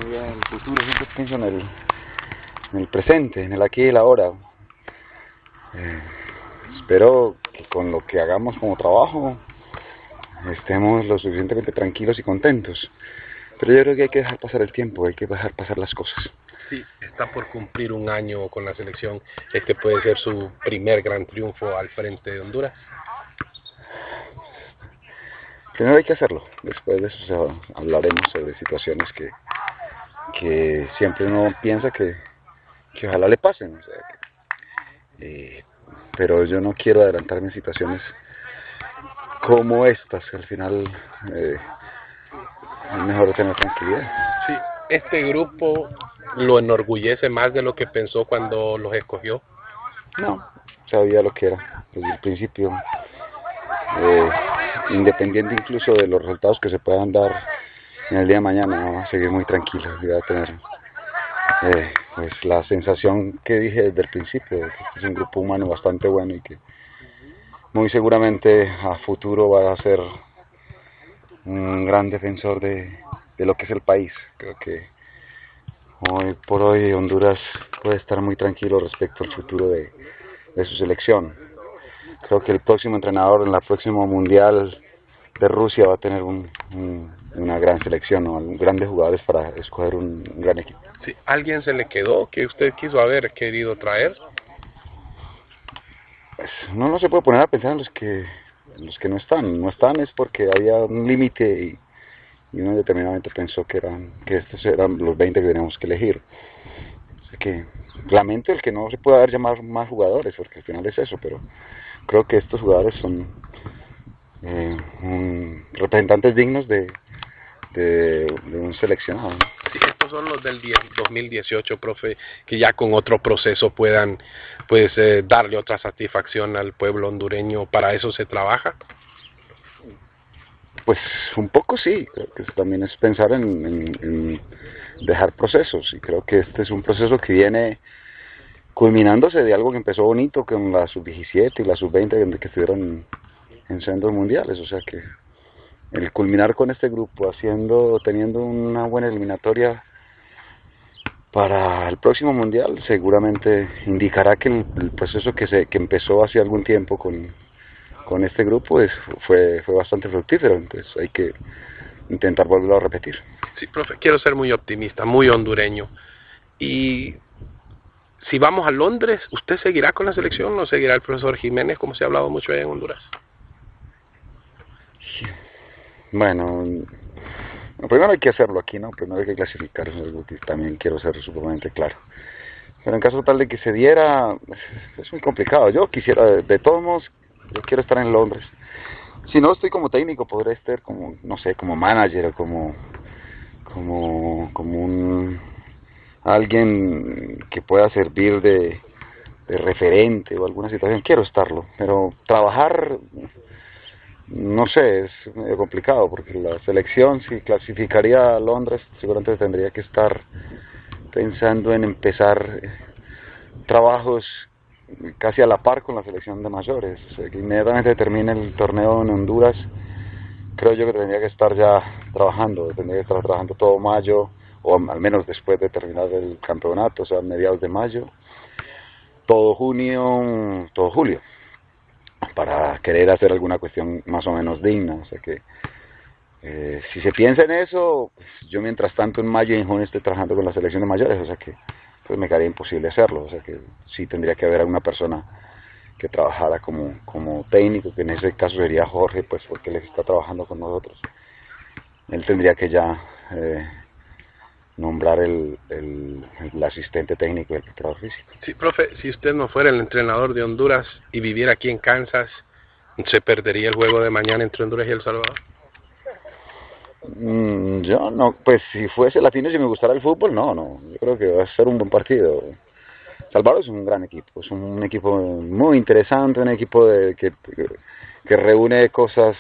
en el futuro, siempre pienso en el presente, en el aquí y el ahora. Espero que con lo que hagamos como trabajo estemos lo suficientemente tranquilos y contentos. Pero yo creo que hay que dejar pasar el tiempo, hay que dejar pasar las cosas. Sí, está por cumplir un año con la selección. Este puede ser su primer gran triunfo al frente de Honduras. Primero hay que hacerlo, después de eso hablaremos sobre situaciones que siempre uno piensa que ojalá le pasen. O sea, pero yo no quiero adelantarme en situaciones como estas, que al final es mejor tener tranquilidad. Sí, este grupo lo enorgullece más de lo que pensó cuando los escogió. No, sabía lo que era desde el principio. Eh, Independiente incluso de los resultados que se puedan dar en el día de mañana, vamos a seguir muy tranquilos y voy a tener pues la sensación que dije desde el principio, de que es un grupo humano bastante bueno y que muy seguramente a futuro va a ser un gran defensor de lo que es el país. Creo que hoy por hoy Honduras puede estar muy tranquilo respecto al futuro de su selección. Creo que el próximo entrenador en la próxima mundial de Rusia va a tener una gran selección, ¿no? Grandes jugadores para escoger un gran equipo. Sí, ¿alguien se le quedó que usted quiso haber querido traer? Pues no se puede poner a pensar en los que no están. No están es porque había un límite y uno determinadamente pensó que estos eran los 20 que teníamos que elegir. Así que lamento el que no se pueda llamar más jugadores, porque al final es eso, pero creo que estos jugadores son representantes dignos de un seleccionado. Sí, estos son los del 2018, profe, que ya con otro proceso puedan pues darle otra satisfacción al pueblo hondureño. ¿Para eso se trabaja? Pues un poco sí, creo que también es pensar en dejar procesos, y creo que este es un proceso que viene culminándose de algo que empezó bonito con la sub-17 y la sub-20 que estuvieron en sendos mundiales. O sea que el culminar con este grupo teniendo una buena eliminatoria para el próximo mundial seguramente indicará que el proceso que empezó hace algún tiempo con este grupo fue bastante fructífero. Entonces hay que intentar volverlo a repetir. Sí, profe, quiero ser muy optimista, muy hondureño. Y si vamos a Londres, ¿usted seguirá con la selección o seguirá el profesor Jiménez, como se ha hablado mucho allá en Honduras? Bueno, primero hay que hacerlo aquí, ¿no? Primero hay que clasificar, eso es algo que también quiero ser sumamente claro. Pero en caso tal de que se diera, es muy complicado. Yo quisiera, de todos modos, yo quiero estar en Londres. Si no estoy como técnico, podré estar como, no sé, como manager o como alguien que pueda servir de referente o alguna situación. Quiero estarlo, pero trabajar, no sé, es medio complicado porque la selección, si clasificaría a Londres, seguramente tendría que estar pensando en empezar trabajos casi a la par con la selección de mayores. O sea, que inmediatamente termine el torneo en Honduras, creo yo que tendría que estar ya trabajando, tendría que estar trabajando todo mayo, o al menos después de terminar el campeonato, o sea, mediados de mayo, todo junio, todo julio, para querer hacer alguna cuestión más o menos digna. O sea que si se piensa en eso, pues yo mientras tanto en mayo y en junio estoy trabajando con la selección de mayores, o sea que pues me quedaría imposible hacerlo. O sea que sí tendría que haber alguna persona que trabajara como técnico, que en ese caso sería Jorge, pues porque él está trabajando con nosotros. Él tendría que ya nombrar el asistente técnico y el preparador físico. Sí, profe, si usted no fuera el entrenador de Honduras y viviera aquí en Kansas, ¿se perdería el juego de mañana entre Honduras y El Salvador? Yo no, pues si fuese latino, si me gustara el fútbol, no, yo creo que va a ser un buen partido. Salvador es un gran equipo, es un equipo muy interesante, un equipo que reúne cosas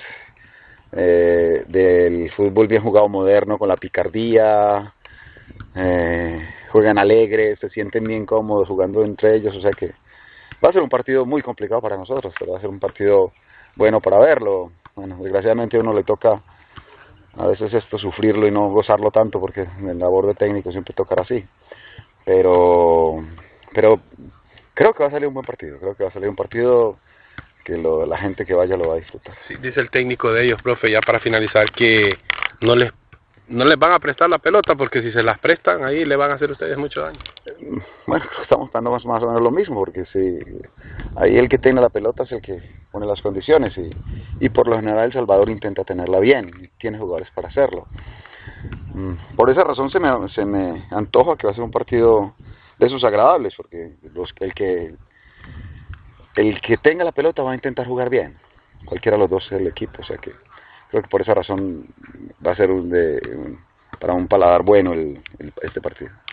del fútbol bien jugado moderno con la picardía, juegan alegres, se sienten bien cómodos jugando entre ellos. O sea que va a ser un partido muy complicado para nosotros, pero va a ser un partido bueno para verlo. Bueno, desgraciadamente a uno le toca A veces esto sufrirlo y no gozarlo tanto porque en el labor de técnico siempre tocará así. Pero creo que va a salir un buen partido, creo que va a salir un partido que la gente que vaya lo va a disfrutar. Sí, dice el técnico de ellos, profe, ya para finalizar, que no les no les van a prestar la pelota porque si se las prestan ahí le van a hacer a ustedes mucho daño. Bueno, estamos dando más o menos lo mismo, porque si ahí el que tiene la pelota es el que pone las condiciones y por lo general El Salvador intenta tenerla bien, y tiene jugadores para hacerlo. Por esa razón se me antoja que va a ser un partido de esos agradables, porque el que tenga la pelota va a intentar jugar bien, cualquiera de los dos del equipo, o sea que creo que por esa razón va a ser para un paladar bueno este partido.